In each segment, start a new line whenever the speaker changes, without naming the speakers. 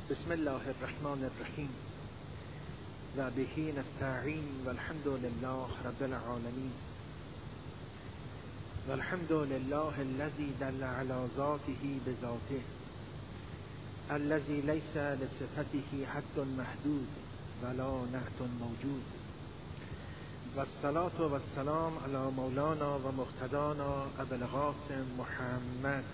بسم الله الرحمن الرحیم و بهی نستعین والحمد لله رب العالمین والحمد لله الذي دل على ذاته بذاته الذي ليس لصفته حد محدود ولا نعت موجود والصلاة والسلام على مولانا و مقتدانا ابو القاسم محمد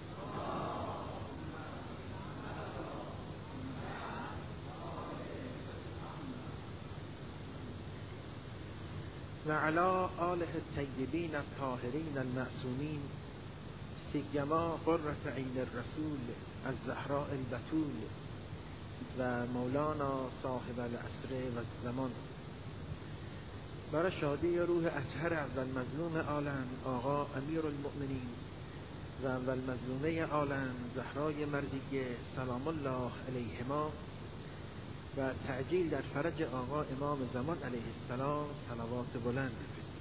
و علی آله الطیبین الطاهرین المعصومین سیما قرة عین الرسول الزهراء البتول و مولانا صاحب العصر و الزمان. برای شادی روح اطهر اول مظلوم عالم آقا امیر المؤمنین و اول مظلومه عالم زهرای مرضیه سلام الله علیهما و تعجیل در فرج آقا امام زمان علیه السلام صلوات بلند بفرستید.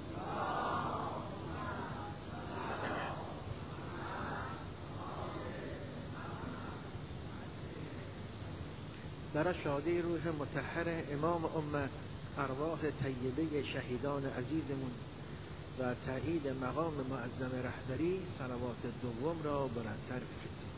برای شادی روح مطهر امام امت ارواح طیبه شهیدان عزیزمون و تأیید مقام معظم رهبری صلوات دوم را بلندتر بفرستید.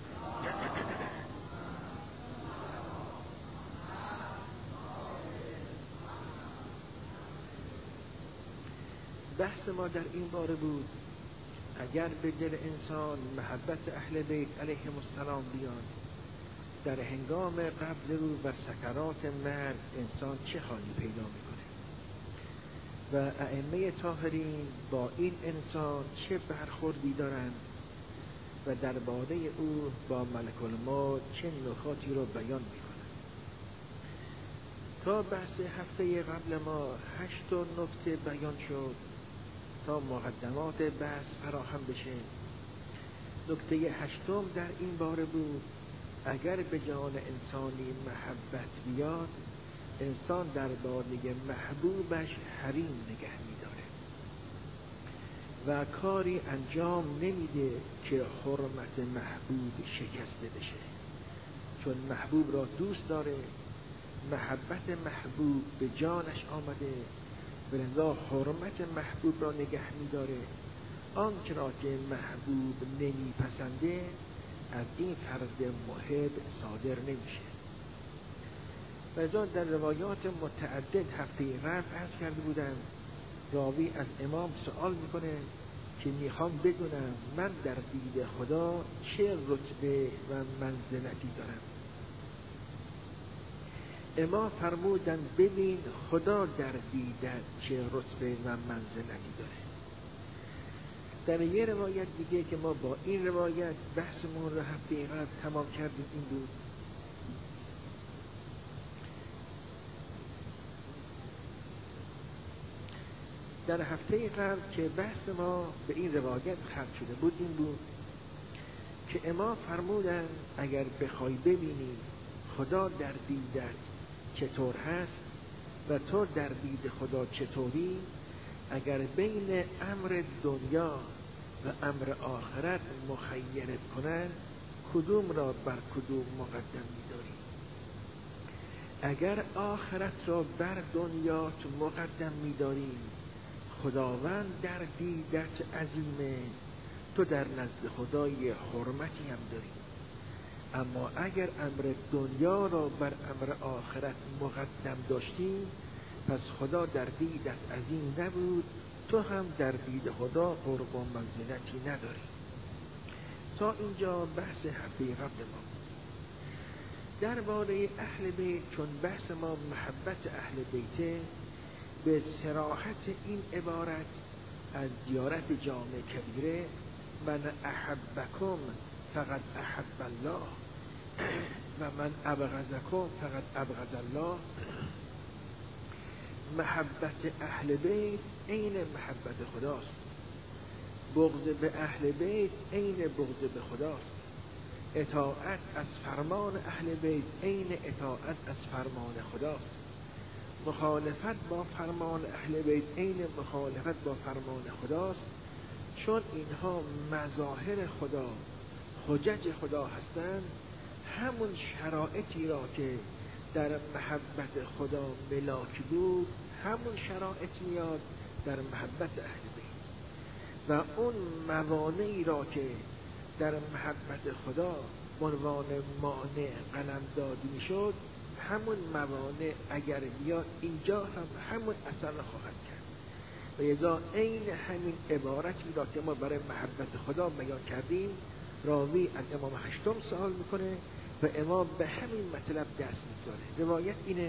بحث ما در این باره بود اگر به دل انسان محبت اهل بیت علیهم السلام بیاد، در هنگام قبض رو بر سکرات مرگ انسان چه حالی پیدا میکنه و ائمه طاهرین با این انسان چه برخوردی دارند و درباره او با ملک الموت چه نکاتی رو بیان میکنند. تا بحث هفته قبل ما 8 نکته بیان شد تا مقدمات بحث فراهم بشه. نکته 8 در این باره بود اگر به جان انسانی محبت بیاد، انسان درباره محبوبش حریم نگه می‌داره و کاری انجام نمیده که حرمت محبوب شکسته بشه، چون محبوب را دوست داره، محبت محبوب به جانش آمده، ولذا حرمت محبوب را نگه می‌داره. آنچه را که محبوب نمیپسنده از این فرد محب صادر نمیشه. ولذا در روایات متعدد هفته قبل عرض کرده بودم راوی از امام سوال میکنه که میخوام بدونم من در دید خدا چه رتبه و منزلتی دارم. امام فرمودن ببین خدا در دیدت چه رتبه و منزلتی داره. در یه روایت دیگه که ما با این روایت بحثمون رو هفته قبل تمام کردیم این بود در هفته قبل که بحث ما به این روایت ختم شده بود این بود که امام فرمودن اگر بخوای ببینی خدا در دیدت چطور هست و تو در دید خدا چطوری، اگر بین امر دنیا و امر آخرت مخیرت کنن کدوم را بر کدوم مقدم می‌داری؟ اگر آخرت را بر دنیا تو مقدم می‌داری، خداوند در دیدت عظیمه، تو در نزد خدای حرمتی هم داری. اما اگر امر دنیا را بر امر آخرت مقدم داشتی، پس خدا در دیدت عظیم نبود، تو هم در دید خدا قرب و منزلتی نداری. تا اینجا بحث هفته قبل ما. درباره اهل بیت، چون بحث ما محبت اهل بیته، به صراحت این عبارت از زیارت جامع کبیره من احبکم فقط احب الله و من ابغضکم فقط ابغض الله، محبت اهل بیت عین محبت خداست، بغض به اهل بیت عین بغض به خداست، اطاعت از فرمان اهل بیت عین اطاعت از فرمان خداست، مخالفت با فرمان اهل بیت عین مخالفت با فرمان خداست، چون اینها مظاهر خدا، حجج خدا هستند. همون شرایطی را که در محبت خدا ملاک بود همون شرایط میاد در محبت اهل بیت و اون موانعی را که در محبت خدا عنوان مانع قلمداد میشد همون موانع اگر بیاد اینجا هم همون اثر را خواهد کرد و لذا عین همین عبارتی را که ما برای محبت خدا بیان کردیم راوی از امام هشتم سوال میکنه و امام به همین مطلب دست میذاره. روایت اینه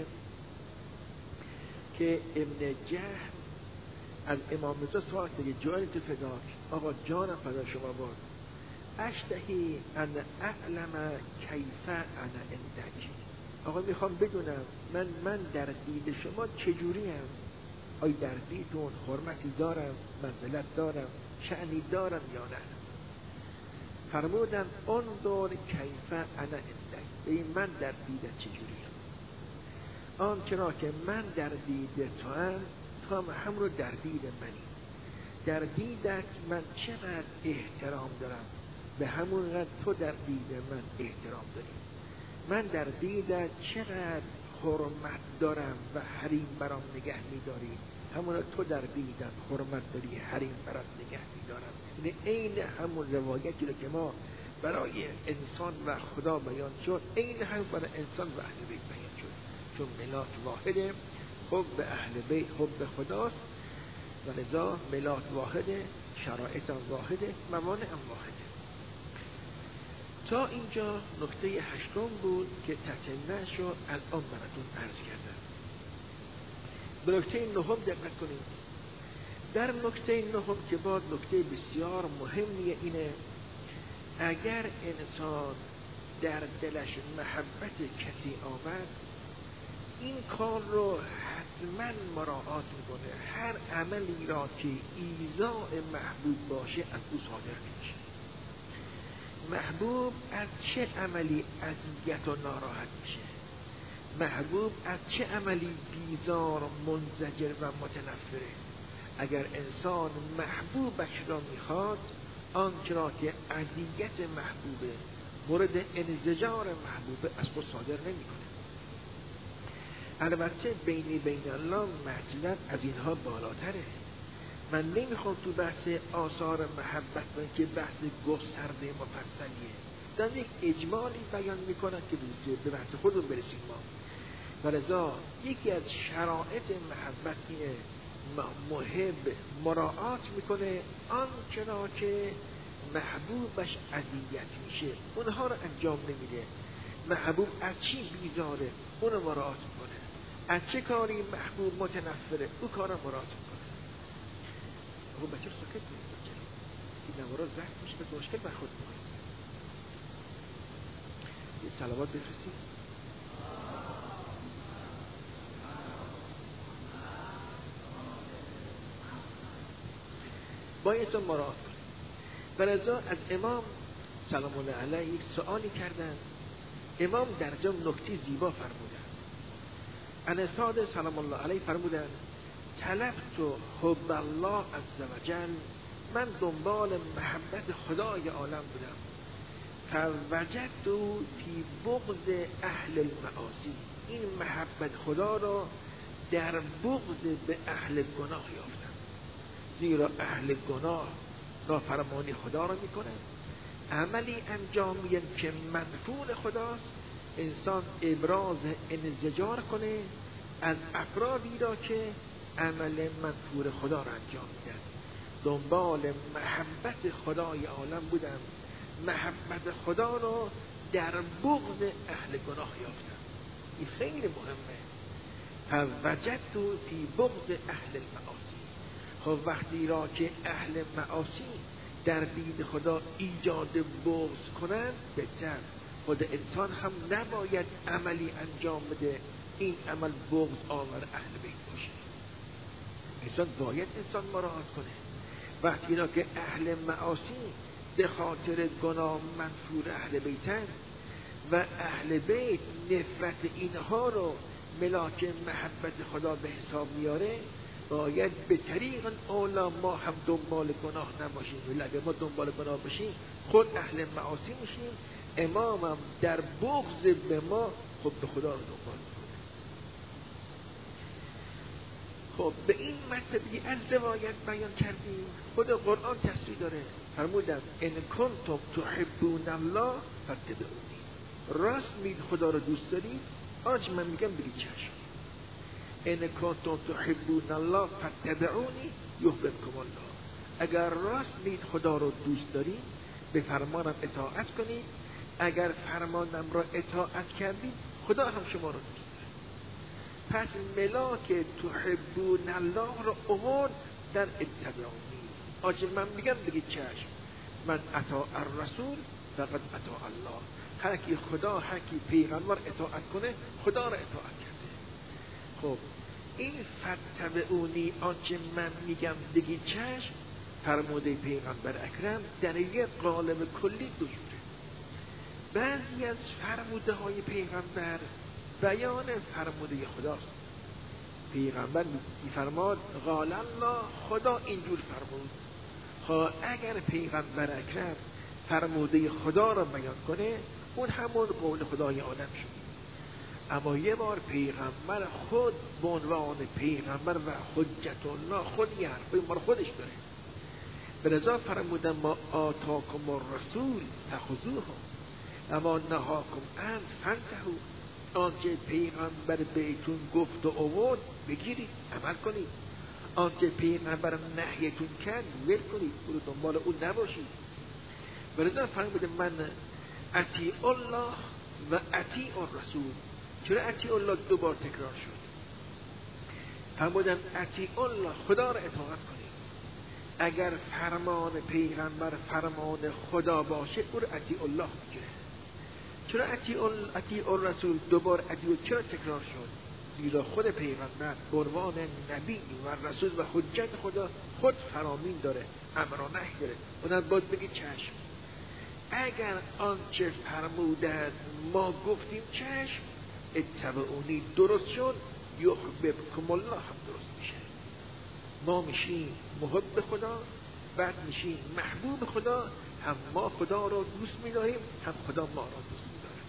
که ابن جهم از امام رضا سوال کرده جانت فداک، آقا جانم فدا شما باد، اشتهی ان اعلم کیف انا عندک، آقا میخوام بدونم من در دید شما چجوری هم، آیا در دیدتون حرمتی دارم، منزلت دارم، شأنی دارم یا نه؟ فرمودن انظر کیف انا عندک، ببین من در دیدت چجوری هم، آنچرا که من در دید تو هم تو هم رو در دید منی. در دیدت من چقدر احترام دارم به همون قدر تو در دید من احترام داری. من در دیدت چقدر حرمت دارم و حریم برام نگه میداری، همون تو در دیدم حرمت داری، حریم برام نگه میدارم. یعنی عین همون روایتی رو که ما برای انسان و خدا بیان شد عین هم برای انسان و اهل بیت بیان شد، چون ملاک واحده، حب اهل بیت حب خداست و لذا ملاک واحده، شرایط هم واحده، موانع هم واحده. تا اینجا نکته هشتم بود که تتمه شد، الان براتون عرض کردم. به نکته نهم دقت کنید. در نکته نهم که بعد نکته بسیار مهمیه اینه اگر انسان در دلش محبت کسی آورد این کار رو حتما مراعات میکنه، هر عملی را که ایذاء محبوب باشه از او صادر نمیشه. محبوب از چه عملی اذیت و ناراحت میشه؟ محبوب از چه عملی بیزار، منزجر و متنفره؟ اگر انسان محبوبش را میخواد آنچرا که اذیت محبوبه، مورد انزجار محبوبه از خود صادر نمیکنه. البته بین الله مطلب از اینها بالاتره. من نمیخوام تو بحث آثار محبت کنم که بحث گسترده مفصلیه، دارم یک اجمالی بیان میکنم که به بحث خودمون برسیم ما. ولذا یکی از شرایط محبت اینه محب مراعات میکنه آنچرا که محبوبش اذیت میشه اونها رو انجام نمیده. محبوب از چی بیزاره اون رو مراعات میکنه، از چه کاری محبوب متنفره او کار رو مراعات میکنه. اون بچه رو ساکت میشه، این نوارا زخم میشه به مشکل برخورد میکنه. یه صلوات بفرستید. باید مراعات کنید. ولذا از امام سلام الله علیه یک سوالی کردن، امام در جا نکته زیبا فرمودن. انساد سلام الله علیه فرمودن طلبت حب الله عز وجل، من دنبال محبت خدای عالم بودم، فوجدت فی بغض اهل المعاصی، این محبت خدا را در بغض به اهل گناه یافتم. زیرا اهل گناه نافرمانی خدا را میکنن، عملی انجام میدن که منفور خداست، انسان ابراز انزجار کنه از افرادی را که عمل منفور خدا را انجام میدن. دنبال محبت خدای عالم بودم، محبت خدا را در بغض اهل گناه یافتم. این خیلی مهمه. فوجدت فی بغض اهل المعاصی. خب وقتی را که اهل معاصی در دید خدا ایجاد بغض کنند، بهتر خود انسان هم نباید عملی انجام بده این عمل بغض آور اهل بیت باشه. انسان باید انسان مراعات کنه. وقتی را که اهل معاصی به خاطر گناه منفور اهل بیتن و اهل بیت نفرت اینها رو ملاک محبت خدا به حساب میاره، باید به طریق اولا ما هم دنبال گناه نباشیم. ولی اگر ما دنبال گناه باشیم خود اهل معاصی میشیم، امامم در بغض به ما خب به خدا رو دنبال میکنه. خب به این مرتبه از روایت بیان کردیم، خود قرآن تصریح داره، فرمودن ان کنتم تحبون الله فاتبعونی، راست میگید خدا رو دوست دارید، آنچه من میگم بگید چشم. ان کنتم تحبون الله فاتبعونی یحببکم الله، اگر راست میگید خدا رو دوست دارید به فرمانم اطاعت کنید، اگر فرمانم را اطاعت کردید خدا هم شما را دوست دارد. پس ملاک تحبون الله را آورد در اتبعونی، آنچه من میگم بگید چشم. من اطاع الرسول فقد اطاع الله، هر کی خدا هر کی پیغمبر اطاعت کنه خدا را اطاعت کرده. خب این فتبعونی، آنچه من میگم بگید چشم، فرموده پیغمبر اکرم در یک قالب کلی دو جوره. بعضی از فرموده های پیغمبر بیان فرموده خداست. پیغمبر میفرماد قال الله، خدا اینجور فرمود. ها اگر پیغمبر اکرم فرموده خدا را بیان کنه اون همون قول خدای آدم شد. اما یه بار پیغمبر خود به عنوان پیغمبر و حجت الله خود یه حرفی مال خودش داره. به رضا فرمودن ما آتاکم الرسول فخذوه اما نهاکم عنه فانتهوا، آنچه پیغمبر بهتون گفت و آورد بگیرید عمل کنید، آنچه پیغمبر نهیتون کرد ول کنید، برو دنبال اون نباشید. به رضا فرمودن من اطیع الله و اطیع الرسول. چرا اطیع الله دو بار تکرار شد؟ فرمودن اطیع الله، خدا را اطاعت کنید، اگر فرمان پیغمبر فرمان خدا باشه او را اطیع الله میگیره. چرا اطیع الرسول دوبار اطیع چرا تکرار شد؟ زیرا خود پیغمبر به عنوان نبی و رسول و حجت خدا خود فرامین داره، امر و نهی داره، اونم باید بگید چشم. اگر آنچه فرمودند ما گفتیم چشم، اتبعونی درست شد، یحببکم الله هم درست میشه. ما میشیم محب خدا، بعد میشیم محبوب خدا، هم ما خدا را دوست می‌داریم هم خدا ما را دوست می‌داره.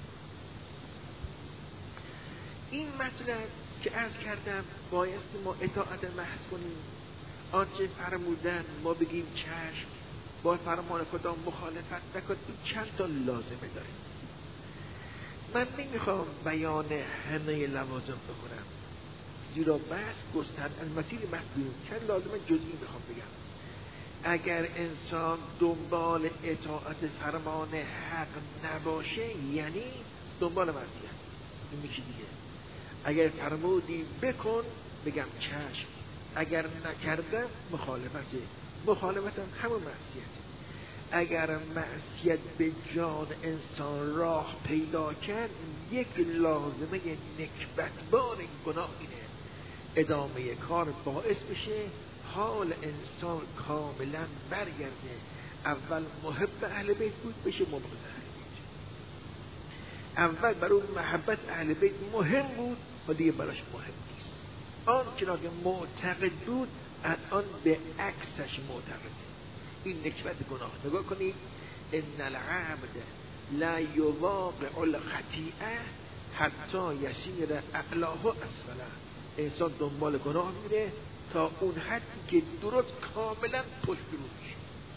این مطلب که عرض کردم بایست ما اطاعت محض کنیم، آنچه فرمودن ما بگیم چشم، با فرمان خدا مخالفت نکنیم. این چند تا لازمه داره. من نمیخوام بیان همه لوازم بکنم زیرا بحث گسترده المسیر مسئولین، چند لازمه جزئی میخوام بگم. اگر انسان دنبال اطاعت فرمان حق نباشه یعنی دنبال معصیت، این میشه دیگه. اگر فرمودی بکن بگم چشم، اگر نکردم مخالفتم همون معصیت. اگر معصیت به جان انسان راه پیدا کرد، یک لازمه نکبتبار این گناه اینه، ادامه کار باعث بشه حال انسان کاملا برگرده. اول محب اهل بیت بود بشه مبغض اهل بیت. اول برای محبت اهل بیت مهم بود و دیگه براش مهم نیست. آن چرا که معتقد بود الان به عکسش معتقده. این نکبت گناه. نگاه کنید ان العبد لا یواقع الخطیئه حتی یسیر اعلاه اسفله. انسان دنبال گناه میره تا اون حدی که درست کاملا پشت رو میشه.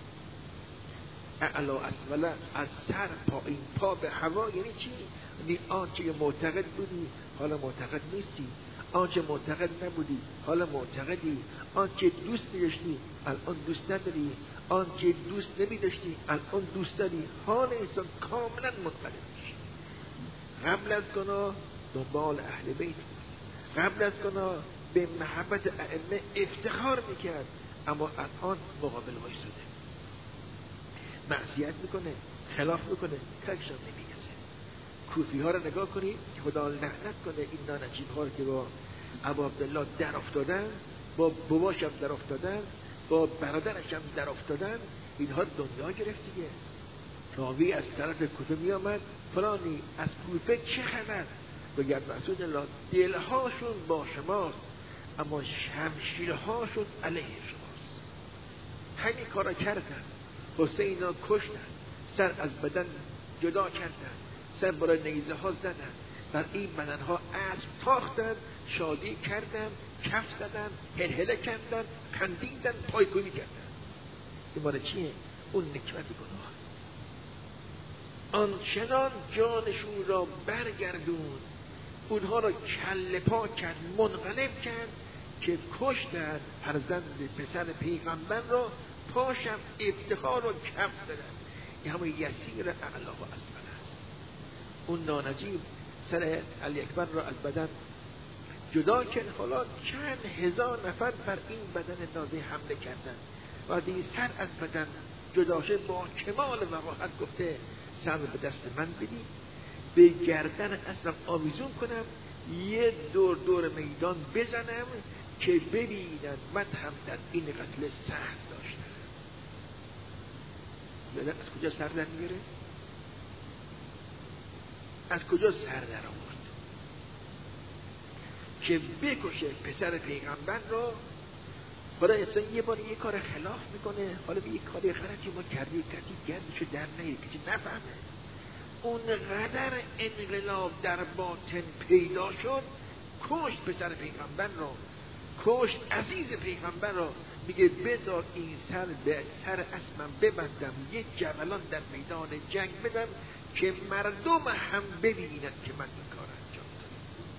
اعلا اسفله، از سر پایین، پا به هوا. یعنی چی؟ یعنی آنچه معتقد بودی حالا معتقد نیستی، آنچه معتقد نبودی حالا معتقدی، آنچه دوست می‌داشتی الان دوست نداری، آنچه دوست نمی‌داشتی الان دوست داری. حال انسان کاملا مختلف میشه. قبل از گناه دنبال اهل بیت، قبل از گناه به محبت ائمه افتخار میکرد، اما الان مقابل وایساده، معصیت میکنه، خلاف میکنه، کارشان نمیگذه. کوفی ها رو نگاه کنید که خدا لعنت کنه، این نانجیب ها که با ابا عبدالله در افتادن، با باباش هم در افتادن، با برادرش هم در افتادن، اینها دنیا گرفت دیگه. راوی از طرف کوفه می آمد فلانی از کوفه چه خبر؟ بگرد مسعود الله دلهاشون با شماست اما شمشیرهاشون علیه شماست. همین کارا کردن، حسین را کشتن، سر از بدن جدا کردن، سر برای نیزه ها زدن، بر این بدن ها اسب تاختن، شادی کردن، کف زدن، هلهله کردن، خندیدن، پایکوبی کردن. این مال چیه؟ اون نکبت گناه. آنچنان جانشون را برگردون، اونها را کله پا کرد، منقلب کرد که کشتن فرزند پسر پیغمبر را، پاشم افتخار و کف زدن. این همون یسیر اعلا و اسفل است. اون نانجیب سر علی اکبر را از بدن جدا کرد. حالا چند هزار نفر بر این بدن نازی حمله کردند. وقتی سر از بدن جدا شد با کمال وقاحت گفته سر به دست من بدید، به گردن اصلا آویزون کنم، یه دور دور میدان بزنم که ببینن من هم در این قتل سخت داشتم. از کجا سر در میاره؟ از کجا سر در آورد که بکشه پسر پیغمبر را؟ حالا انسان یه بار یه کار خلاف میکنه، حالا به یه کاری غلطی ما کردی، کسی گردشو در نیاره، کسی نفهمه. اون قدر انقلاب در باطن پیدا شد، کشت پسر پیغمبر را، کشت عزیز پیغمبر را. میگه بذار این سر به سر اسمم ببندم، یه جولان در میدان جنگ بدم که مردم هم ببینند که من این کار انجام دادم.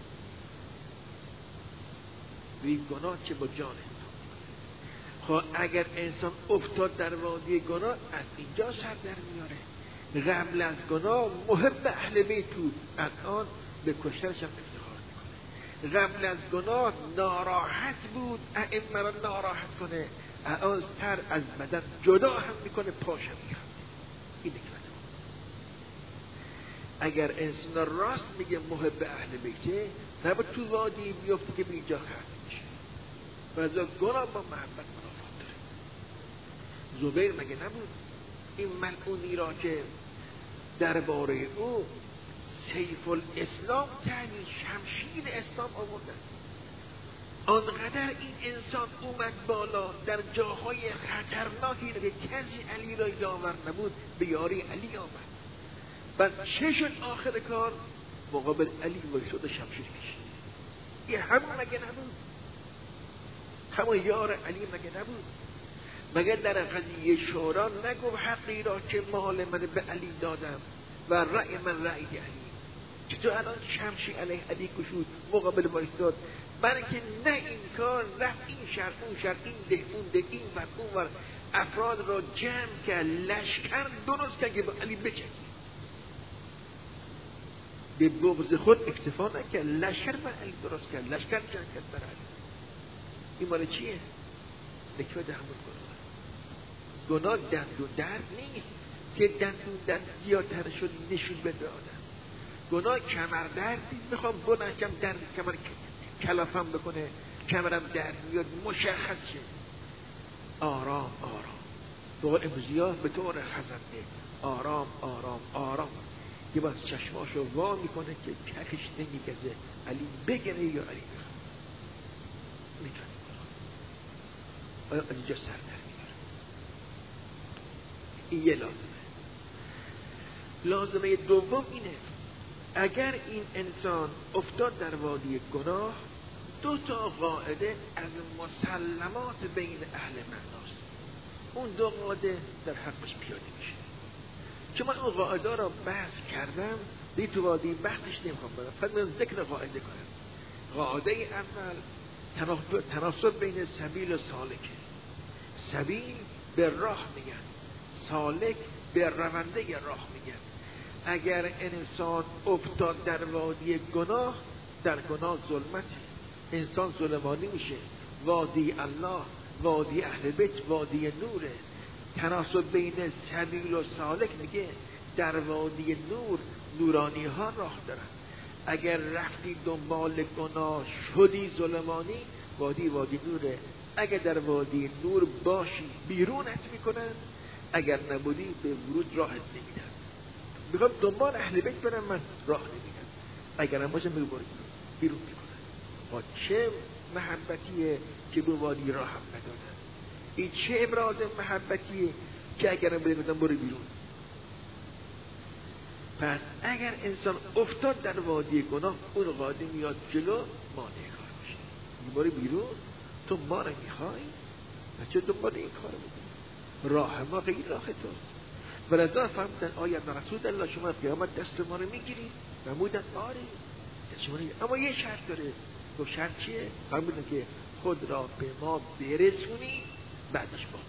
این گناه که با جان انسان. خب اگر انسان افتاد در وادی گناه، از اینجا سر در میاره. قبل از گناه محب اهل بیت بود، الان به کشتنش هم افتخار میکنه. قبل از گناه ناراحت بود، ائمه را ناراحت کنه، الان سر از بدن جدا هم میکنه، پاش هم میخواد. این نکبت. اگر انسان راست میگه محب اهل بیته، نباید تو وادی بیفته که به اینجا ختم میشه. و از گناه با محبت منافات داره. زبیر مگه نبود این ملعونی را که درباره او سیف الاسلام تعیین شمشیر اسلام آوردن؟ آنقدر این انسان اومد بالا در جاهای خطرناکی که کسی علی را یاور نبود، به یاری علی آمد. بعد چه شد آخر کار؟ مقابل علی وایساد و شمشیر کشید. این همون مگه نبود؟ همون یار علی مگه نبود؟ مگر در قضیه شورا نگفت حقی را که مال من به علی دادم و رأی من رأی علی؟ چطور الان شمشیر علیه علی کشود، مقابل وایستاد؟ بلکه نه، این کار رفت این شهر اون شهر، این ده اون ده، این ور اون ور، افراد را جمع کرد، لشکر درست کرد که با علی بجنگید. به بغض خود اکتفا نکرد، لشکر بر علی درست کرد، لشکر جمع کرد بر علی. این مال چیه؟ نکبت همون گناه دندون درد نیست که دندون درد زیادتر شد نشون بده آدم. گناه کمر درد نیست، میخوام بلنشم درد کمر کلافم بکنه، کمرم درد میاد، مشخص شه. آرام آرام. به قول امروزی‌ها به طور خزنده آرام آرام آرام. یه باز چشماشو وا میکنه که کفش نمیگزه، علی بگره یا علی بخواه. میتونه آیا از اینجا سر در میاره. این یه لازمه دوم اینه، اگر این انسان افتاد در وادی گناه، دو تا قاعده از مسلمات بین اهل معناست. اون دو قاعده در حقش پیاده میشه. چون من اون قاعده را بحث کردم، دیگه تو وادی بحثش نمیخوام برم، فقط من ذکر قاعده کنم. قاعده اول تناسب بین سبیل و سالکه. سبیل به راه میگن، سالک به رونده راه میگن. اگر انسان افتاد در وادی گناه، در گناه ظلمتی، انسان ظلمانی میشه. وادی الله، وادی اهل بیت، وادی نوره. تناسب بین سبیل و سالک میگه در وادی نور نورانی ها راه دارن. اگر رفتی دنبال گناه شدی ظلمانی، وادی نوره. اگر در وادی نور باشی بیرونت میکنن، اگر نبودی به ورود راحت نمیدن. میگم دنبال اهل بیت برم، من راه نمیدن. اگر هم باشم میگم بیرون میکنن. با چه محبتیه که به وادی راه هم ندادن؟ این چه ابراز محبتیه که اگر هم بدن برو بیرون. پس اگر انسان افتاد در وادی گناه، اون وادی میاد جلو مانع کار میشه. میباری بیرون، تو ما رو میخوای و چه دنبال این کار میکنی؟ راه ما غیر راه توست. ولذا فهمتن آیا رسول الله شما قیامت دست ما رو میگیرید؟ فرمودن آره دست شما رو میگیرید، اما یه شرط داره. گفت شرط چیه؟ فرمودن که خود را به ما برسونی بعدش با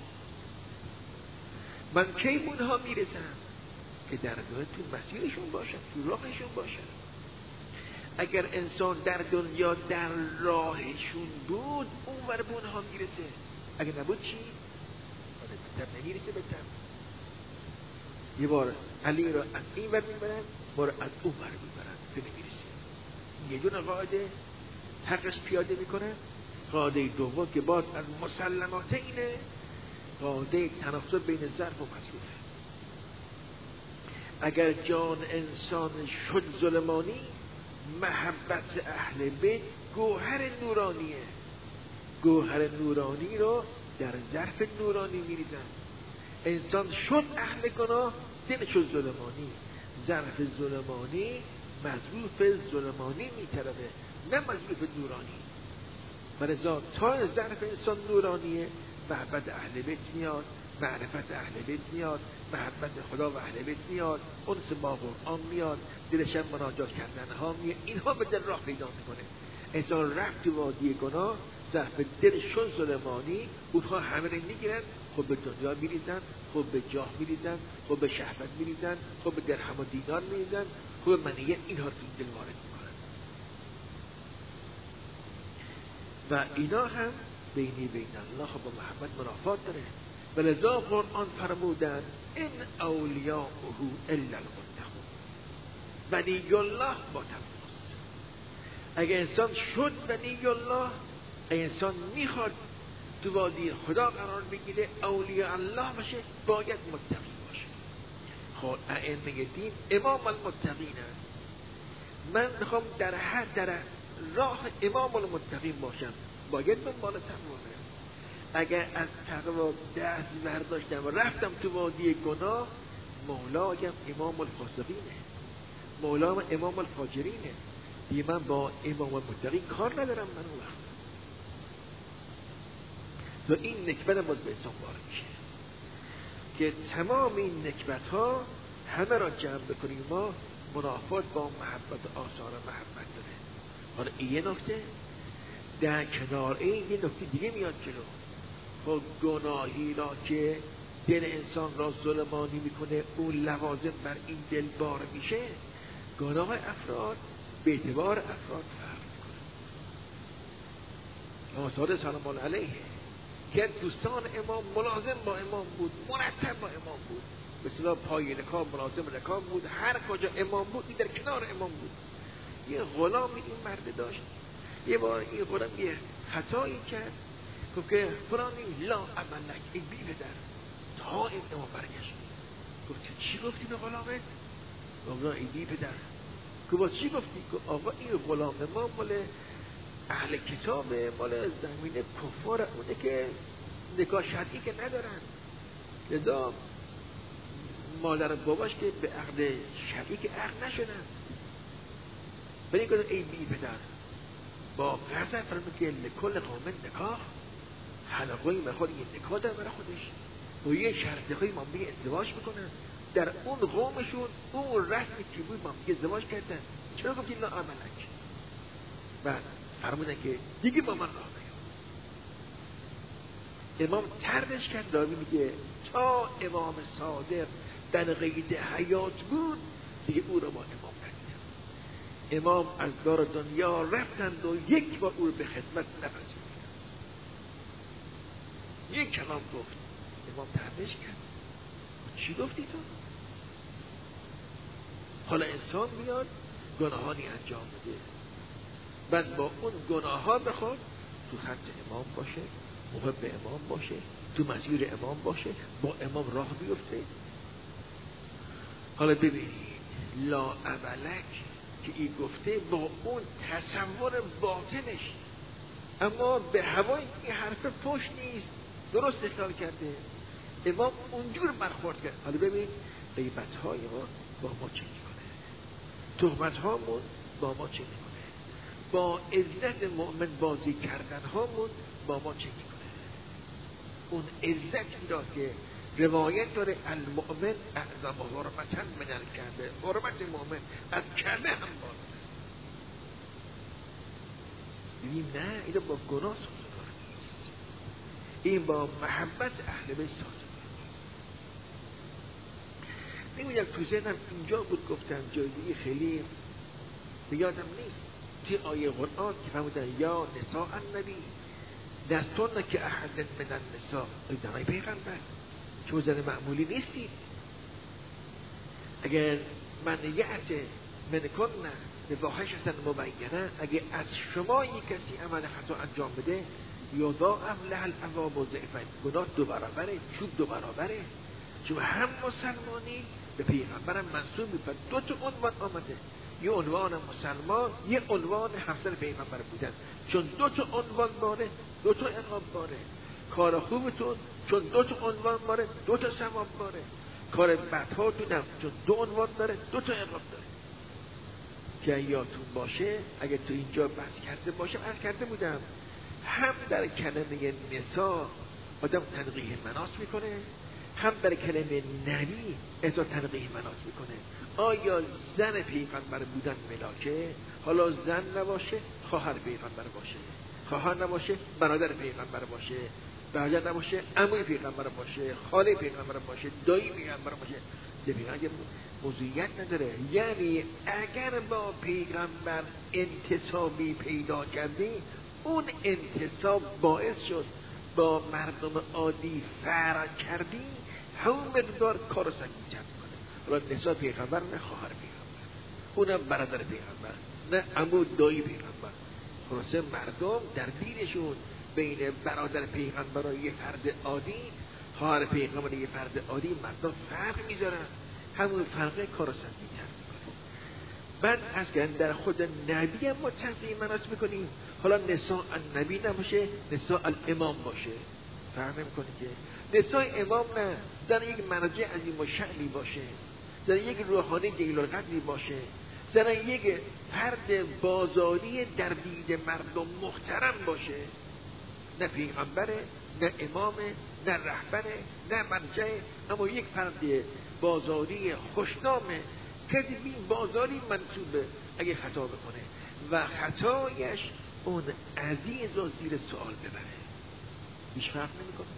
من کی اونها میرسن که در دنیا تو مسیرشون باشن، تو راهشون باشن. اگر انسان در دنیا در راهشون بود، اون ور به اونها میرسه. اگر نبود چی؟ بهتر نمیرسه. بهتر یه بار علی را از این ور میبرن، بار از اون ور میبرن که نمیرسه. یه دونه قاعده حقش پیاده میکنه. قاعده دوم که باز از مسلمات اینه، قاعده تناسب بین ظرف و مظروفه. اگر جان انسان شد ظلمانی، محبت اهل بیت گوهر نورانیه. گوهر نورانی رو در ظرف نورانی میریزن. انسان شد اهل گناه، دل شد ظلمانی. ظرف ظلمانی مظروف ظلمانی میطلبه، نه مظروف نورانی. ولذا تا ظرف انسان نورانیه، محبت اهل بیت میاد، معرفت اهل بیت میاد، محبت خدا و اهل بیت میاد، انس با قرآن میاد، دلشم مناجات کردن ها میاد. اینها به دل راه پیدا میکنه. انسان رفت تو وادی گناه، ظرف دل شد ظلمانی، اونها همه رو میگیرن، خب به دنیا میریزن، خب به جاه میریزن، خب به شهوت میریزن، خب به درهم و دینار میریزن، خب به منیت، اینها رو تو دل وارد میکنن. و اینا هم بین الله خب با محمد منافات داره. ولذا قرآن فرمودن این اولیاءه الا المتقون. ولی الله با تقواست. اگر انسان شد ولی الله، انسان میخواد تو وادی خدا قرار بگیره، اولیاء الله باشه، باید متقی باشه. خب ائمه دین امام المتقین است. من میخوام در راه امام المتقین باشم، باید دنبال تقوا برم. اگر از تقوا دست برداشتم و رفتم تو وادی گناه، مولایم امام الفاسقینه، مولایم امام الفاجرینه. دیگه من با امام المتقین کار ندارم. من اون وقت و این نکبت باز به انسان وارد میشه که تمام این نکبت ها همه را جمع بکنیم، ما منافات با محبت آثار محبت داره. حالا این یه نکته، در کنار این یه نکته دیگه میاد جلو. خب گناهی را که دل انسان را ظلمانی میکنه، اون لوازم بر این دل بار میشه. گناه افراد به اعتبار افراد فرق میکنه. امام صادق سلام الله علیه که دوستان امام ملازم با امام بود، مرتب با امام بود، به اصطلاح پای رکاب ملازم رکاب بود، هر کجا امام بود این در کنار امام بود. یه غلامی این مرد داشت. یه بار این غلام یه خطایی کرد، گفت که فلانی لا عملک، این بی پدر. تا این امام برگشت گفت چی گفتی به غلامت؟ گفت این بی پدر. گفت چی گفتی؟ گفت آقا این غلام ما مال اهل کتابه، مال زمین کفار، اونه که نکاح شرعی که ندارن، لذا مادر باباش که به عقد شرعی که عقد نشدن. ولی گفت ای بی پدر، با غضب فرمود که لکل قوم نکاح، حلقوی مخواد یه نکاح داره برای خودش و یه شرطی ما میگه ازدواج میکنن. در اون قومشون اون رسمی که بود ما میگه ازدواج کردن. چرا گفتی لا عملک؟ و فرمودن که دیگه با من راه نیام. امام تردش کرد، راوی میگه تا امام صادق در قید حیات بود دیگه او رو با امام ندیدم. امام از دار دنیا رفتند و یک بار او رو به خدمت نپذیرفتند. یک کلام گفت، امام تردش کرد، چی گفتی تو؟ حالا انسان میاد گناهانی انجام بده، بعد با اون گناه ها بخواد تو خط امام باشه، محب امام باشه، تو مسیر امام باشه، با امام راه بیفته. حالا ببینید لا ابلک که این گفته با اون تصور باطنش، اما به هوای این حرف پشت نیست، درست اخلال کرده. امام اونجور برخورد کرد. حالا ببین غیبت های ما با ما چه میکنه. تهمت هامون با ما چه میکنه، با عزت مؤمن بازی کردن هامون با ما چه میکنه. اون عزتی را که روایت داره المؤمن اعظم حرمتا من الکعبه، حرمت مؤمن از کعبه هم بالاتر. ببین نه، این با گناه سازگار نیست، این با محبت اهل بیت سازگار نیست. نمیدونم تو ذهنم اینجا بود گفتم، جایی خیلی به یادم نیست، توی آیه قرآن که فرمودن یا نساء النبی لستن که احد من النساء، ای زنای پیغمبر شما زن معمولی نیستید. اگر من یعت منکن بفاحشة مبینه، اگه از شما یک کسی عمل خطا انجام بده یضاعف لها العذاب ضعفین، گناه 2 برابره، چوب 2 برابره. چون هم مسلمانی به پیغمبرم منسوب می‌کنه. 2 تا عنوان آمده، یه عنوان مسلمان، یه عنوان همسر پیغمبر بودن. چون 2 تا عنوان باره 2 تا عقاب باره. کار خوبتون چون 2 تا عنوان باره 2 تا ثواب باره. کار بدهاتونم چون 2 عنوان داره 2 تا عقاب داره. که یادتون باشه اگه تو اینجا بحث کرده باشم، عرض کرده بودم هم در کلمه نساء آدم تنقیح مناس میکنه، هم در کلمه نبی ازا تنقیح مناس میکنه. آیا زن پیغمبر بودن ملاکه؟ حالا زن نباشه خواهر پیغمبر باشه، خواهر نباشه برادر پیغمبر باشه، برادر نباشه عموی پیغمبر باشه، خاله پیغمبر باشه، دایی پیغمبر باشه، پیغمبر موضوعیت نداره. یعنی اگر با پیغمبر انتسابی پیدا کردی، اون انتساب باعث شد با مردم عادی فرق کردی، همون مقدار کارو سنگین‌تر میکنه. حالا نساء پیغمبر نه خواهر پیغمبر، اونم برادر پیغمبر نه عمو دایی پیغمبر. خلاصه مردم در دینشون بین برادر پیغمبر و یه فرد عادی، خواهر پیغمبر یه فرد عادی، مردم فرق میذارن. همون فرقه کارو سنگین‌تر میکنه. بعد از که در خود نبی هم ما تنقیح مناس میکنیم، حالا نساء النبی نباشه، نساء الامام باشه، فرق نمیکنه که. نساء امام نه، زن یک مرجع عظیم و شأنی باشه، زن یک روحانی جلیل القدری باشه، زن یک فرد بازاری در دید مردم محترم باشه، نه پیغمبره، نه امامه، نه رهبره، نه مرجعه، اما یک فرد بازاری خوشنامه که بی بازاری منصوبه. اگه خطا بکنه و خطایش اون عزیز و زیر سوال ببره، هیچ فرق نمیکنه.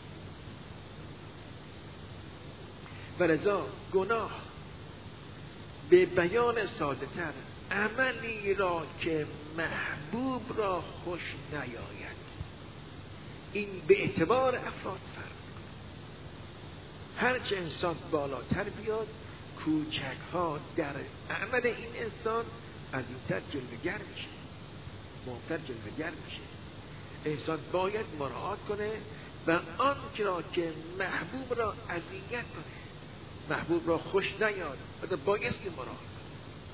ولذا گناه به بیان ساده تر عملی را که محبوب را خوش نیاید، این به اعتبار افراد فرق میکنه. هرچه انسان بالاتر بیاد، کوچک ها در عمل این انسان عظیمتر جلوگر میشه، مهمتر جلوگر میشه. انسان باید مراعات کنه و آن را که محبوب را اذیت کنه، محبوب را خوش نیاد، بایستی مراعات کنه.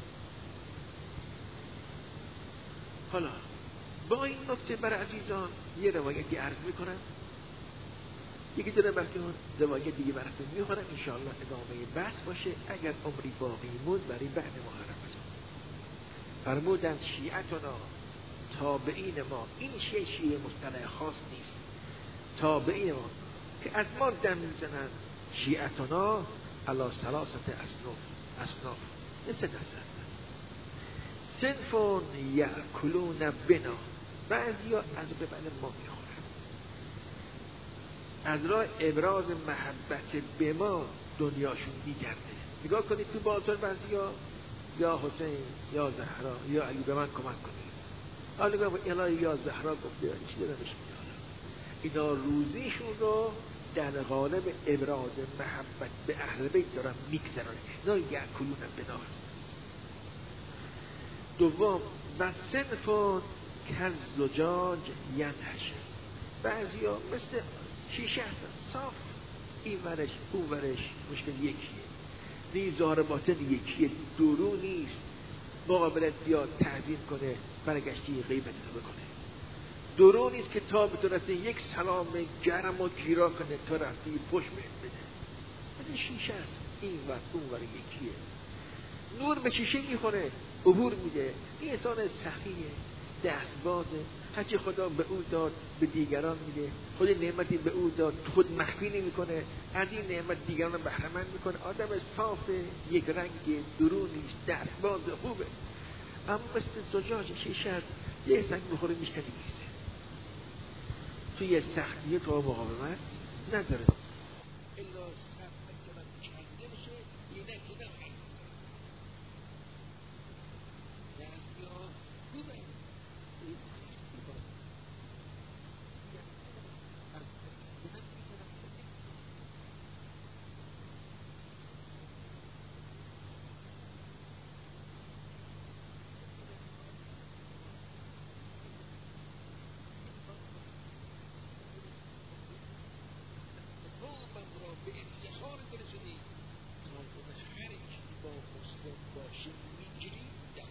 حالا با این نکته برای عزیزان یه روایتی عرض میکنم، یکی دونه براتون روایت دیگه براتون میخورم، انشاءالله ادامه بحث باشه اگر عمری باقی موند برای بعد محرم. فرمودند شیعتنا، تابعین ما، این شیعه مصطلح خاص نیست، تابعین ما که از ما دم میزنند، شیعتنا علی ثلاثه اصناف، مثل دست هستند. صنف یأکلون بنا، بعضی ها از قبل ما میخورن، از راه ابراز محبت به ما دنیاشون میگرده. نگاه کنید تو بازار بعضی ها یا حسین یا زهرا یا علی به من کمک کنید، حالا بگم الهی یا زهرا گفته چی دارمش میاره. اینا روزیشون رو در قالب ابراز محبت به اهل بیت دارن میگذرن. اینا یأکلون بنا هست. دوم و صنف کالزجاج ینهش، بعضی ها مثل شیشه هستن، صاف، این ورش اون ورش مشکل یکیه، نیزار باطن یکیه، درو نیست مقابلت بیاد تعظیم کنه برگشتی غیبت رو بکنه، درو نیست که تا به تو رسه یک سلام گرم و گیرا کنه تا رفتی پشت بهت بده. مثل شیشه هست، این ور اون ور یکیه. نور به شیشه میخوره، عبور میده. این انسان سخیه، دستبازه. هرچی خدا به او داد به دیگران میده. خود نعمتی به او داد خود مخفی نمیکنه، از این نعمت دیگران رو بهره مند میکنه. آدم صافه، یک رنگ، درونیش دستباز خوبه. اما مثل زجاج شیشه است، یه سنگ بخوره میشکنه میریزه. توی سختیه تو مقاومت نداره. الا صبر مثلا کنده بشه یه نکنه حل بزن. دستگاه خوبه، این سختی باید رابم را به افتخار برسونی تا کنه هر کی با مسلم باشه میگیری در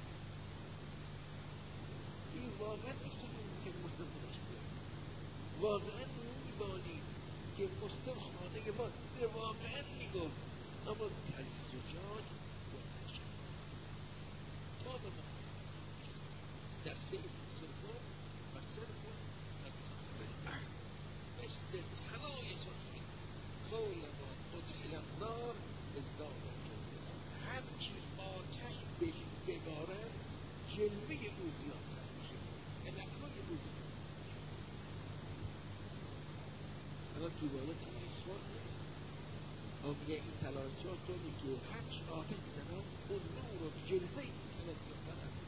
این واقعا افتخار که مسلم خودش بیاد. واقعا میبانی که مسلم خانه ما واقعا میگفت، اما تزجاج با تشکر تا به ما در سیر سرگاه و سرگاه و سرگاه مثل طلای سرخی قول ما ادخل النار ازداد جلوه. هرچی آتش بهش ببارد جلوه او زیادتر میشه، تلقای او زیاد. الان تو بالا تلاشات نیست، اما میگه این تلاشات طوری که هرچی آتش بزنن اون نور و جلوه این تلاشات هست.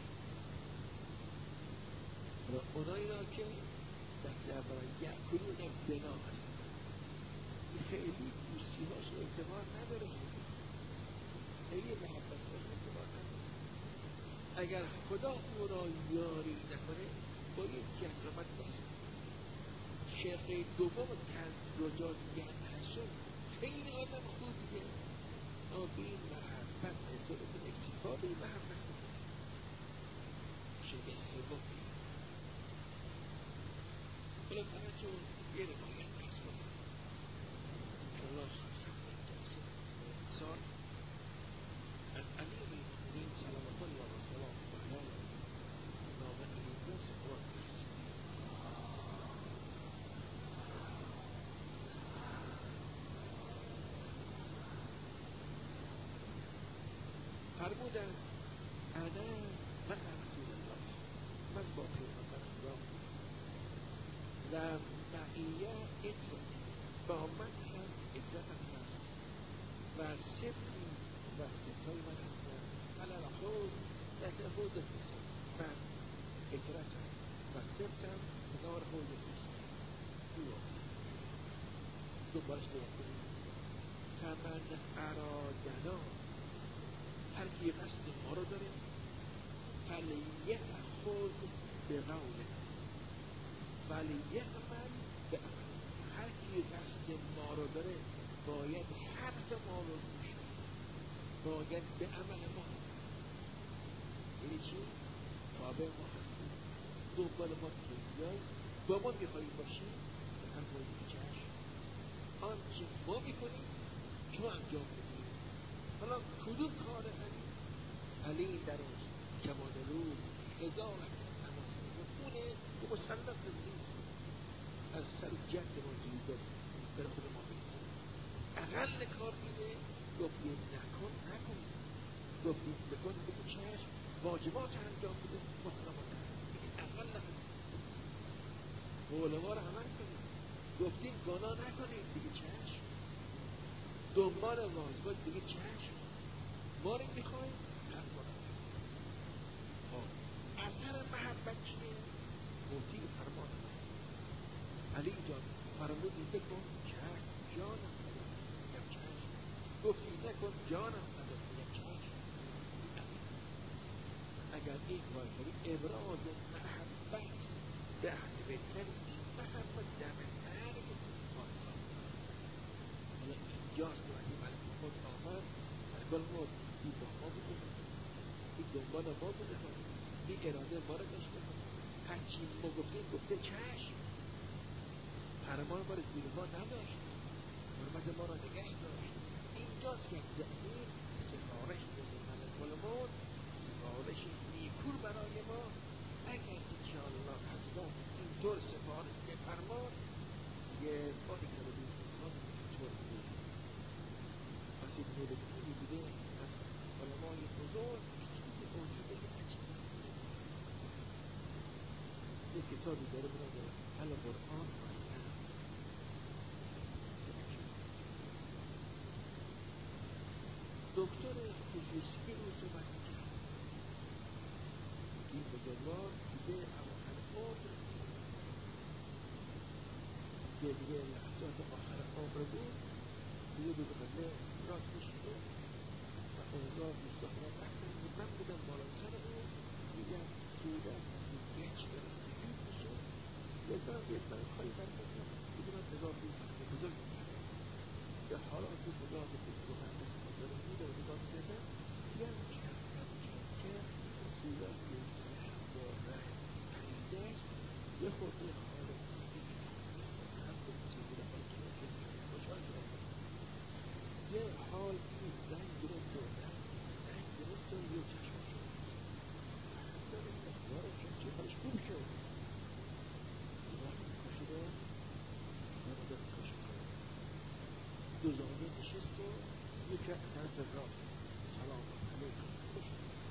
اونایی را که دست اول یکلون بنا هست، خیلی دوستی هاش اعتبار نداره، خیلی محبت هاش اعتبار نداره. اگر خدا او را یاری نکنه با یک جسامت دست. شرقه دوم تزجاج یحشم خیلی آدم خوبیه، اما به این محبت اعتبار به اکتفا به این محبت شرقه سوم. حالا براتون یه روایت پس کنم. الله سال از امیر المؤمنین صلوات الله و سلامه علیه نام ایلیاس قرآن رسید. فرمودند انا مع رسول الله، من با پیغمبر خدا و بقیه ادرک با من هم ادرکم هست و سبتی و سبتای من هستن علال حوض در حوض حسن من ادرکم و سبتم کنار حوض حسن دوازم دوبارش دوام کنیم. فمن ارادنا، هر کی قصد ما رو داره فلیأخذ بقوله ولیعمل بعمل. هر کی قصد ما رو داره باید حرف ما رو گوش کنه، باید به عمل ما. یعنی چی؟ تابع ما هستیم، دنبال ما که بیای با ما میخوایی باشی هم باید چشم آنچه ما میکنیم تو انجام بدیم. حالا کدوم کار علی در اون کمان روز هزار نماز اونه که مسلط نیست از سر جنگ موجود در خود ما بگذاریم. اقل کار اینه گفتیم نکن نکنیم، گفتیم بکن بگو چشم، واجبات انجام بده محرمات دیگه اقل نکنیم، علما رو عمل کنیم. گفتیم گناه نکنیم دیگه چشم، دنبال واجبات دیگه چشم. ما رو میخوایم اثر محبت چیه؟ مطیع فرمان علی جان فرمودی بکن چشم جانم فدا میگم چشم، گفتی نکن جانم فدا میگم چشم. اگر این کار کنی ابراز محبت به اهل بیت کنی، محبت در هر انسان. حالا اینجاست که وقتی ملک خود آمد ملک خود این با ما بوده، این دنبال ما بوده، این اراده ما رو داشته، هرچی ما گفتیم گفته چشم، فرمان ما رو زیر ما نداشت، حرمت ما رو نگه داشت. اینجاست که امیر سفارش بوده ملک تحولمون سفارش نیکو برای ما اگر انشاءالله حضرت اینطور سفارش بفرماد یه باری کردی انسان اینطور بود پس این نورالدینی بوده از علمای بزرگ چیز موجوده عجیب یک کتابی داره بنده القرآن معین دکتر پزشکی رو صحبت میکنه این بزرگوار دیگه اواخر عمر دیگه لحظات آخر عمر بود دیگه بود قبله راست میشیده و اونجا بیستاخرا بردن من بودم بالای سر بود دیگه کودک گچ داره سفید میشه یک من خواهی برگردم دیگه من نگاه بزرگ میکنم به حالات نگاه بزرگ داره میده و نگاه میده یه کم صورت با رنگ پریده یه خورده حالت هم به چیزی که خوشحال شدن یه حال این رنگ گرفت و رنگ گرفت و یه چشم شد داره داره چه خالش خوب شد داره کشیده داره کشیده دو زانه نشست و یک طرف راست سلام علیکم خوش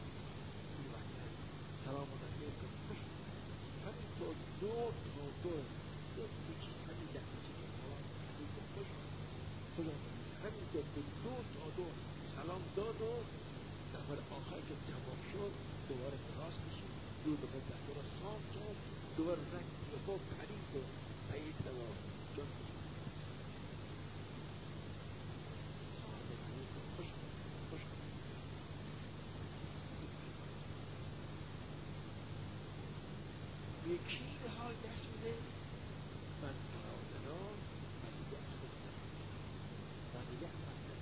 سلام علیکم خوش همینطور دور تا دور یک چیز همین لحظه که سلام علیکم خوش همینطور دور تا دور سلام داد و نفر آخر که تمام شد دوباره راست کشید دور به دفتر را صاف کرد دوباره رنگ یهو پرید و پرید و جان یکی به حال دست میده من فرادران و دیگه خود و دیگه احمد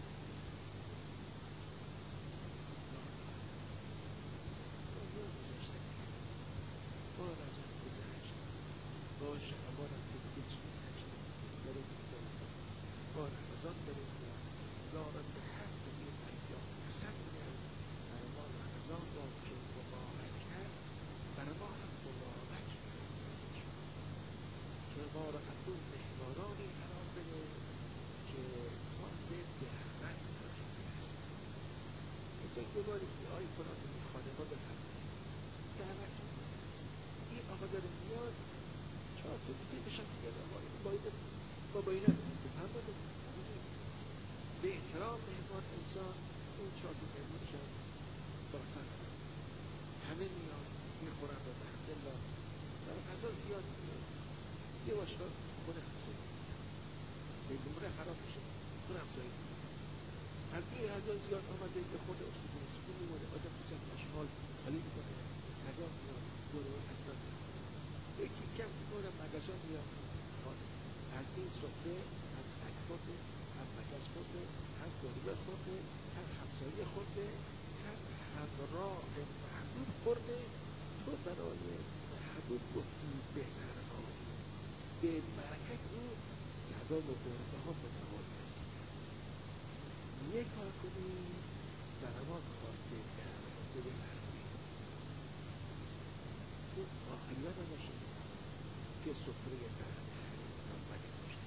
با رجب گذشت با شعبان هم که دیگه چیز نشد داره با رمضان داره دارد به هر این ایام قسم میگم برای ما رمضان را که مبارک هست برای ما هم مبارک که ما را از اون مهمانانی قرار بده که خواهد دهمت داشت مثل یه باری که آی فلان این خانه ما بفرمید دعوت این آقا داره میاد چهار تا دیگه بشن میاد ما با این هم بده به احترام مهمان انسان اون چهار تا مهمانشن برسن همه میاد میخورن و الحمدلله در غذا زیاد میاد یه باشگاه خونه همسایی به نمره خراب میشه خونه همسایی از این غذا زیاد آمده به خود سکون میمونه آدم دوست خوشحال حالی میکنه غذا میاد برو حتما یکی کم میکنه مگسان میاد خانه از این سفره هم سگ خورده هم مگس خورده هم گربه خورده هم همسایه خورده هم همراه محبوب خورده تو برای محبوب گفتی بهتر آنی به برکت او غذا و گربه ها متعال است یک کار کنی برای ما کار بهتر بفرمایید چون آخریان نباشه که سفره برد حریمان مگس داشته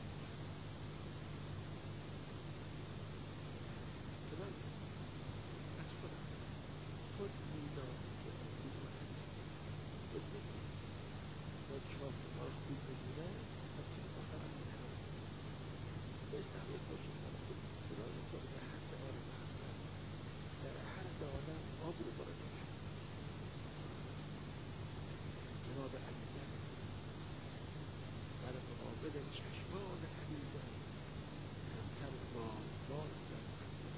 چنان از خود مینا که خوب کنن خود میکنن و چاپ ما خوب بگیرن حتی آخر هم میکنن بهش نمیه خوشی کنن خدای خود به حد آن محمد در هر عالم آبرو برای جناب علیزن در مقابل چشمان علیزن کمتر بال زن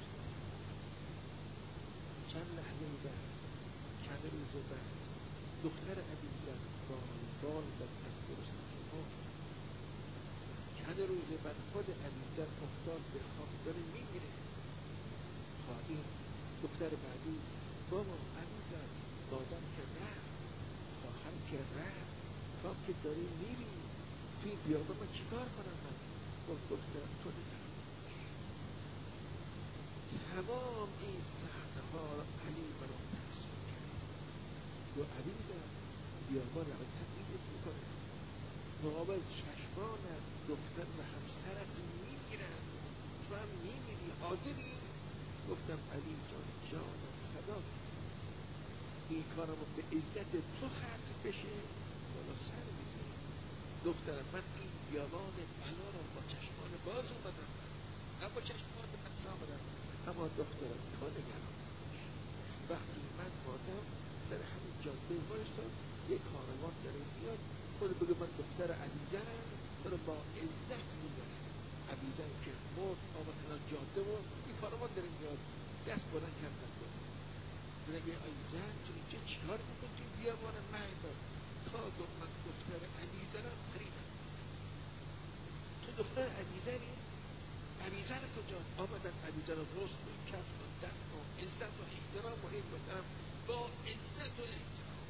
چند لحظه بعد چند روز بعد دختر علیزن بال بدن درست نکرد چند روز بعد خود علیزن افتاد به خواب داره میمیره این دختر بعدی بابا علیزن مادر که رفت خواهر که رفت تو که داری میری توی بیابه من چیکار کنم من گفت دختر تو نگران تمام این صحنه علی منو تحصیل کرد و علی زن بیابان رو تبعیدت میکنه مقابل چشمانت دختر و همسرت میگیرن تو هم میمیری حاضری؟ گفتم علی جانم فدا این کارم به عزت تو خرج بشه بالا سر میزنی دخترم من این بیابان بلا رو با چشمان باز اومدم نه با چشمان بسا آمدم اما دخترم تو نگران وقتی من مادم در همین جاده بایستاد یک کاروان داره میاد خود بگه من دختر علیزنم داره با عزت میبره علیزن که مرد آمد کنار جاده و این کاروان داره میاد دست بلند کردن بگه ای زن تو اینجا چیکار میکنی توی بیابان مهدان تا گفت من دختر علیزنم پریدم تو دختر علیزنی؟ علیزن کجا؟ آمدن علیزن رست و کف و دفت و عزت و احترام و این بودم با عزت و احترام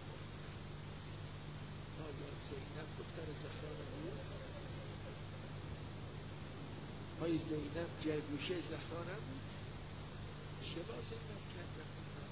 آیا زینب دختر زهرا نبود؟ آیا زینب جرگوشه زهرا نبود؟ چه با زینب کردن؟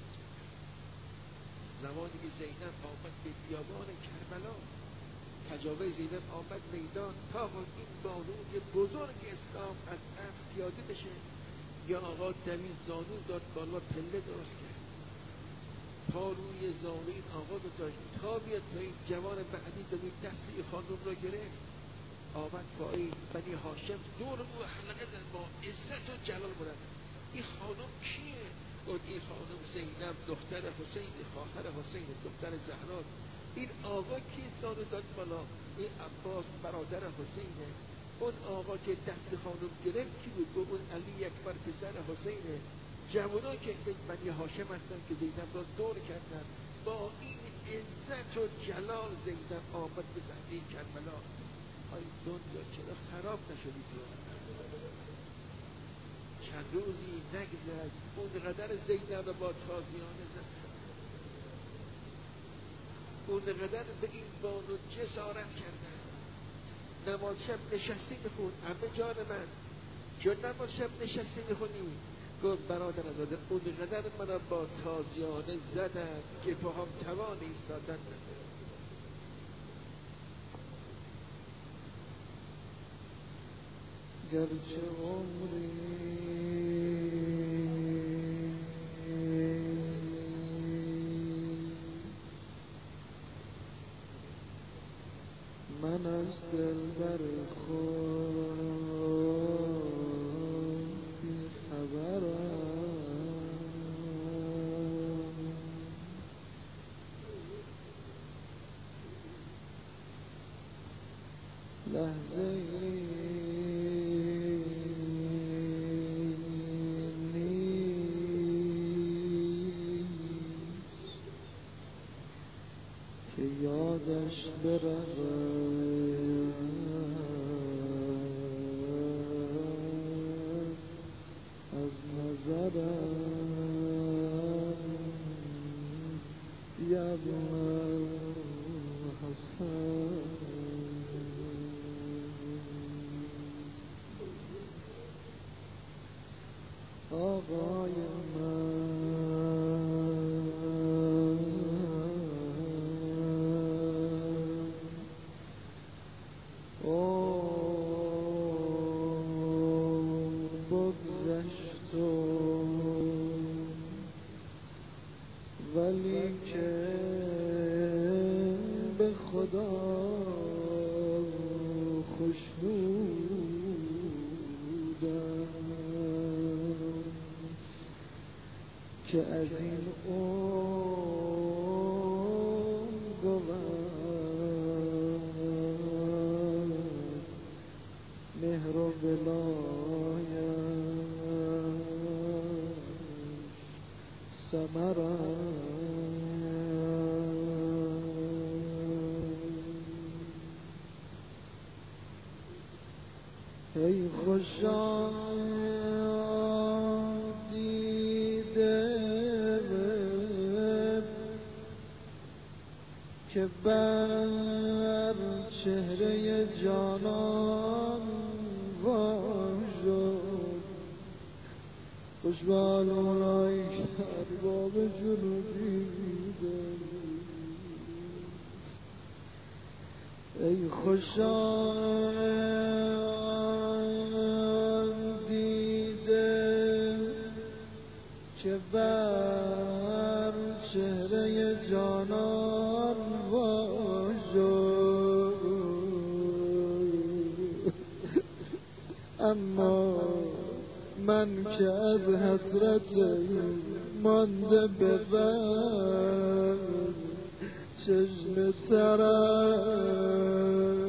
زمانی که زینب آمد به بیابان کربلا تجاوز زینب آمد میدان تا این بانوی بزرگ اسلام از اسب پیاده بشه یا آقا دوید زانو داد بالا پله درست کرد تا روی زانو این آقا گذاشت تا بیاد پایین جوان بعدی دوید دست این خانم را گرفت آمد با این بنی هاشم دور او حلقه زد با عزت و جلال بودن این خانم کیه؟ گفت این خانم زینب دختر حسین خواهر حسین دختر زهرا این آقا کی زانو داد بالا؟ این عباس برادر حسینه اون آقا که دست خانم گرفت کی بود؟ گفت اون علی اکبر پسر حسینه جوانا که این بنی هاشم هستن که زینب را دور کردن با این عزت و جلال زینب آمد به صحنه کربلا ای دنیا چرا خراب نشدی تو؟ چند روزی نگذشت اونقدر زینب با تازیانه زدن اونقدر به این بانو جسارت کردن نماز شب نشستی میخون همه جان من چون نماز شب نشستی میخونی گفت برادر ازاده اونقدر من با تازیانه زدن که پاهم توان ایستادن نداره
گرچه عمری من از دلبر خود بی خبرم لحظه که یادش برود از نظرم یا ابن حسن آقای ولی که به خدا خوشنودم که از این اون بود مهر و ولایت ثمرم ای خوشا دیده که بر چهره جانان واشد خوشبال اونایی که ارباب جنوبی ای خوشان دیده که بر چهره جانان واژد، اما من که از حسرت مانده به بر چشم ترم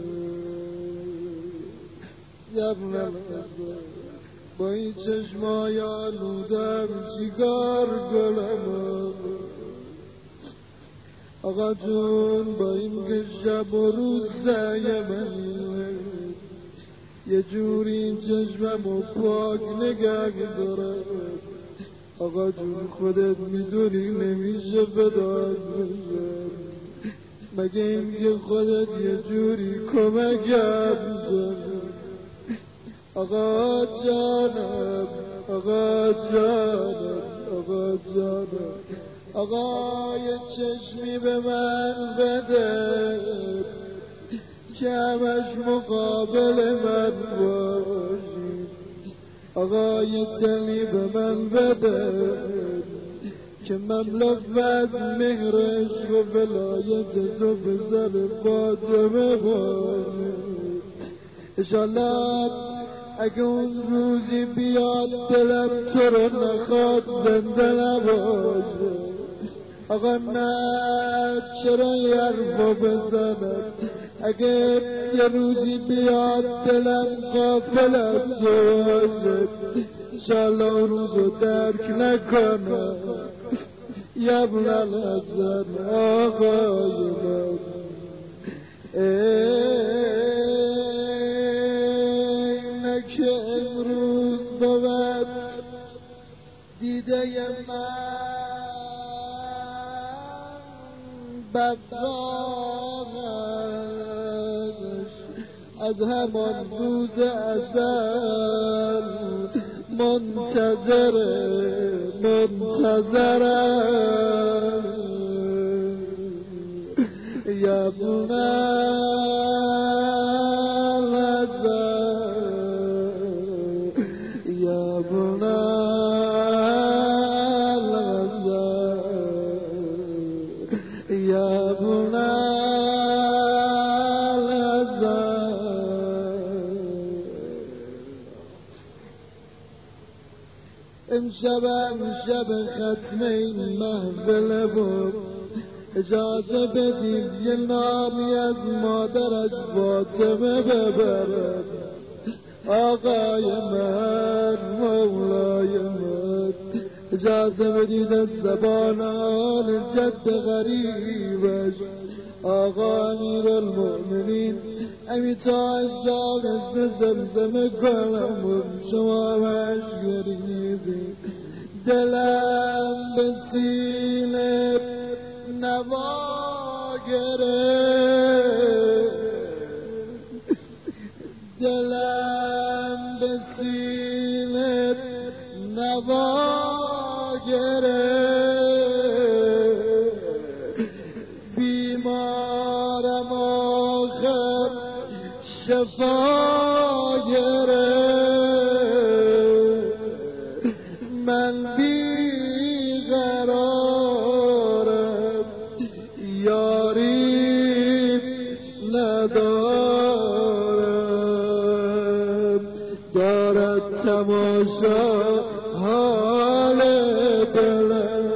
یبنم با این چشمای آلودم چیکار کنم آقا جون؟ با این که شب و روز سعی من یه جوری این چشممو پاک نگه دارم. آقا جون خودت میدونی نمیشه فدات بشم، مگه این که خودت یه جوری کمکم کنی. آقا جانم، آقا جانم، آقا جانم، آقا یه چشمی به من بده که همش مقابل من باشی. آقا یه دلی به من بده که مملو مهرش و ولایت تو به سر فاطمه باشه. انشالله اگه اون روزی بیاد دلم تو رو نخواد زنده نباشه. آقا نه چرا یه حرفا بزنم؟ اگه یه روزی بیاد دلم غافل از تو باشه، انشالله اون روزو درک نکنم. یبن الحسن آقای من، اینه که امروز بود دیده من بدراغش از همان روز ازل منتظرم. یبن الحسن، یبن الحسن، یبن امشب ختم این محفل بود، اجازه بدید یه نامی از مادرش فاطمه ببرم. آقای من، مولای من، اجازه بدید از زبان آل جد غریبش آقا امیر المؤمنین امی تا اجاب زمزمه کنم و شما مشگریدی. دلم به سینه نوا گرفت، دلم به سینه نوا گرفت. بیمارم آخر شفا گرفت، من بیقرارم یاری ندارم. دارد تماشا حال دلم،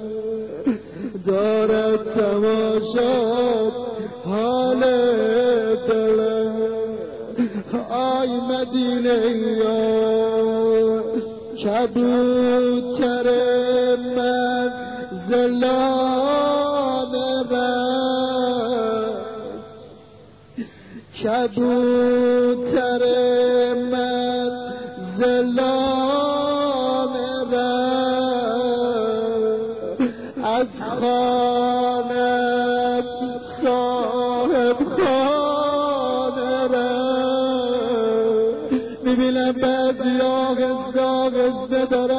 دارد تماشا حال دلم. آی مدینه یا کبوتر من زلان رفت، کبوتر من زلان رفت. از خانه صاحب خانه رفت. میبینم بعضی آغسته دارن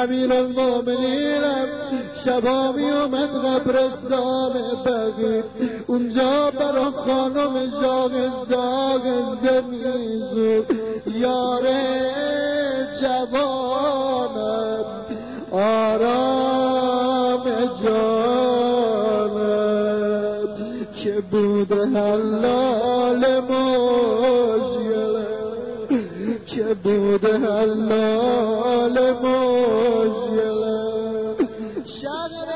امیرالمومنینم شبا می اومد قبرستان بقیع، اونجا برا خانم زاغزده میزود یار جوانم آرام جانم که بود حلال مشکلم، که بود حلال مشکلم. شهر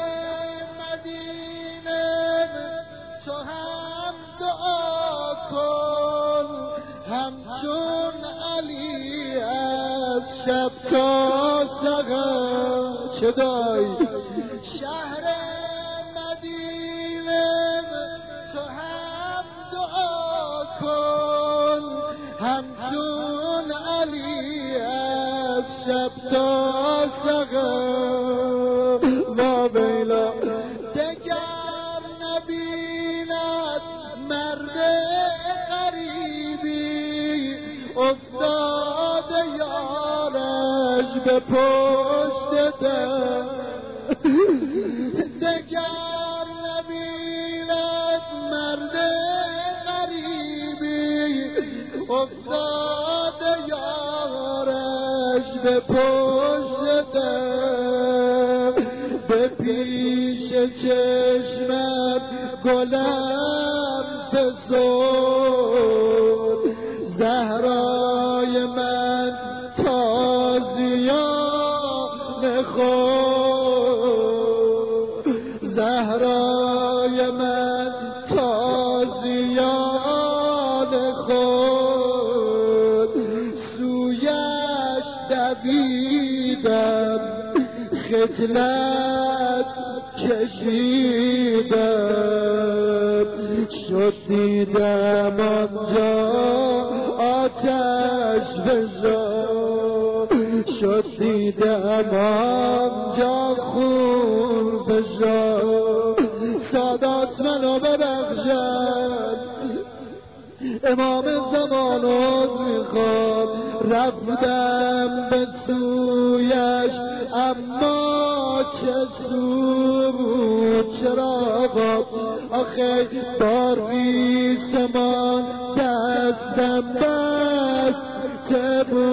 مدینه تو هم دعا کن همچون علی از شب تا سحر. چه دایی شهر مدینه تو هم دعا کن همچون علی از شب تا سحر. ما بیلا دگر نبیند مرد غریبی افتاده یارش به پشت در. دگر نبیند مرد غریبی افتاده یارش به پشت در. به پیش چشمت گلم فزود زهرای من تازیان خود، زهرای من تازیان خود. سویش دویدم خجلت کشیدم، شد دیدم آنجا آتش بزار، شد دیدم آنجا خون بزار. سادات منو ببخشد امام زمان عذر میخواد، رفتم به سویش اما چه سو بود چراغا. آخه باریسمان دستم بسته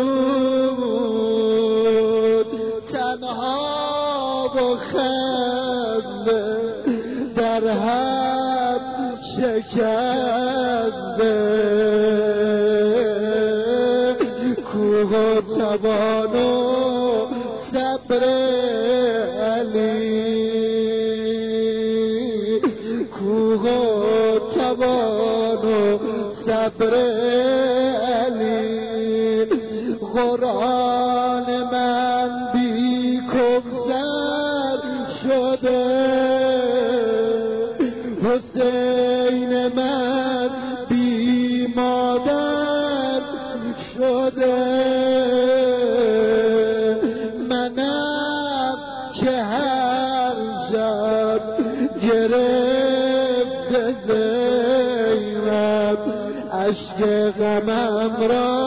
بود، تنها و خنده در هم شکسته. کوه و توان و صبر علی، کوه و توان و صبر علی. قرآن من بی کفر شده، حسین من بی مادر شده. منم که هر شب گرفته زینب، اشک غمم را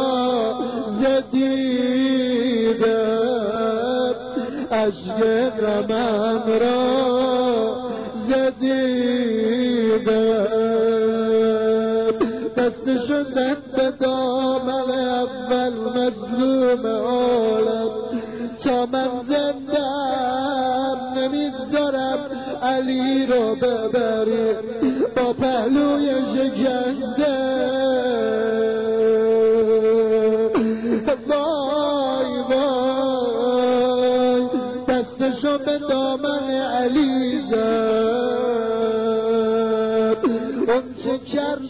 زدیدم، اشک غمم را زدیدم. دستشو زد به دامن اول مظلوم عالم، تا من زندم نمیذارم علی رو ببری با پهلوی شکنده. وای وای دستشو به دامن علی زد، اون چه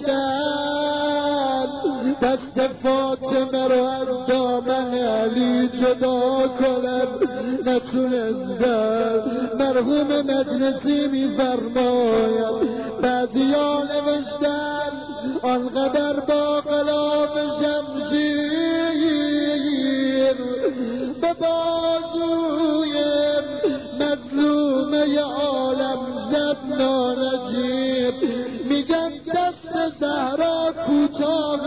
کردن دست فاطمه رو از دامن علی جدا کنم نتونستن. مرحوم مجلسی میفرماید بعضی ها نوشتن آنقدر با غلاف شمشیر به بازوی مظلومه عالم زد نانجیب. میگن دست زهرا کوتاه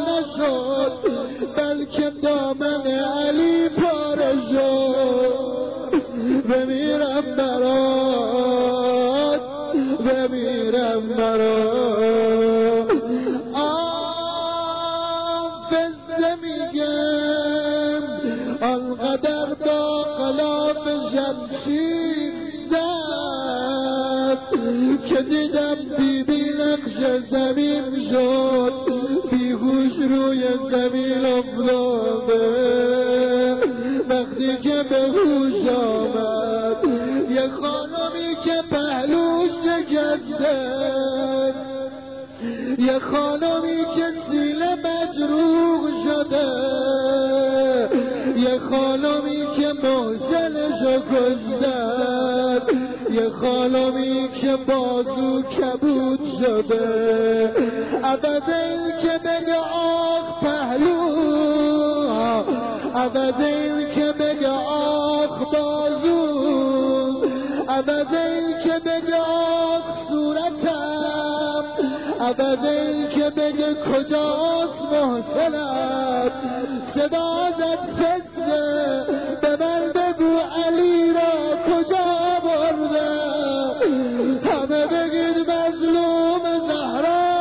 نشد بلکه دامن علی پاره شد. بمیرم برات بمیرم برات آفزه میگم آنقدر با خلاف جمشید زد که دیدم بیبی نقش زمین شد بیهوش روی زمین افتاده وقتی که به هوش آمد یه خانمی که پهلوش شکسته یه خانمی که سینه مجروح شده یه خانمی که محسنشو کشتن یه خانمی که بازو کبود شده عوض این که بگه آخ پهلو عوض این که بگه آخ بازو عوض این که بگه آخ صورتم عوض این که بگه کجاست محسنت صدا زد فزه به من بگو علی را کجا برده همه بگید مظلوم زهرا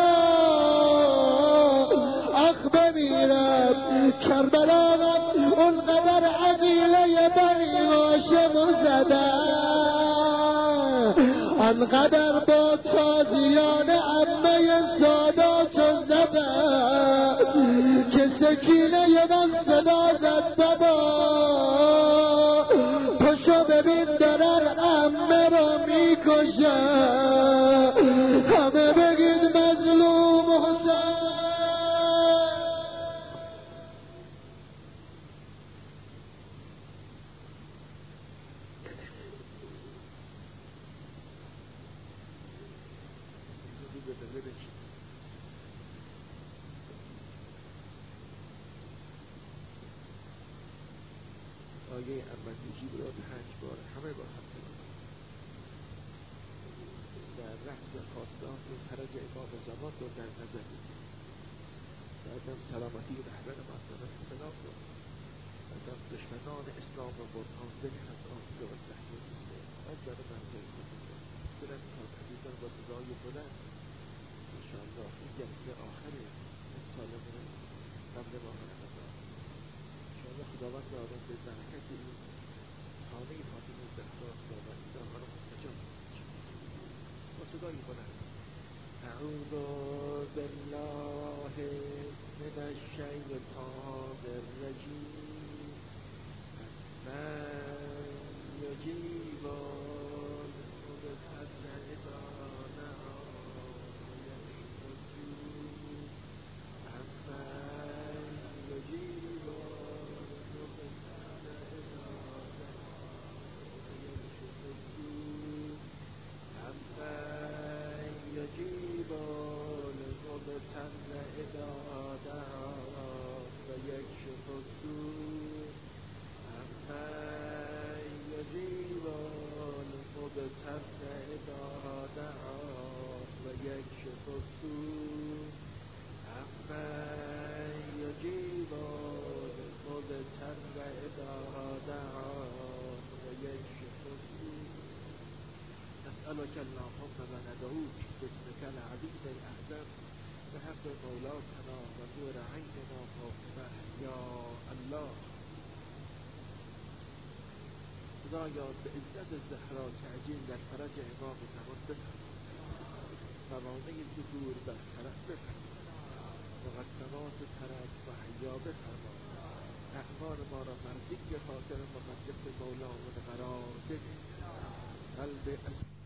آخ بمیرد کربلا اونقدر عقیله بنی هاشم زده انقدر با تازیان عمه سادات زده که سکینه من صدا زد بابا پشو ببین دارن عمه را میکشه همه بگید مظلوم حسین
آیه اول نجیب را 5 بار همه با هم در رقص خواستان فرج امام زمان رو در نظر بگیرید بعدم سلامتی رهبر مسلمت اختلاف رو بعدم دشمنان اسلام و قرآن بگرد آفده و صحیح نیسته از در منزل خود بگرد برن تا عزیزان با صدای بلند انشاءالله این جلسه آخر امسال من قبل ماه رمضان انشاءالله خداوند دارم به برکت این خانه فاطمه زهرا خداوند دارم نجات با صدای بلند اعوذ بالله من الشیطان الرجیم من یجیب المضطر اذا دعاه ویکشف السوء عمن یجیب المضطر اذا دعاه ویکشف السوء عمن یجیب المضطر اذا دعاه ویکشف السوء عمن یجیب المضطر اذا دعاه ویکشف السوء عمن یجیب المضطر اذا دعاه ویکشف السوء نسألك اللهم وندعوك باسمك العظيم الأعظم بحق مولاتنا ونور عيننا فاطمة يا الله خدایا به عزت زهرا تعجیل در فرج امام زمان بفرما موانع صدور برطرف بفرما مقدمات طرف و حیا بفرما اعمال ما را مرضی خاطر مقدس مولا و قرار بده قلب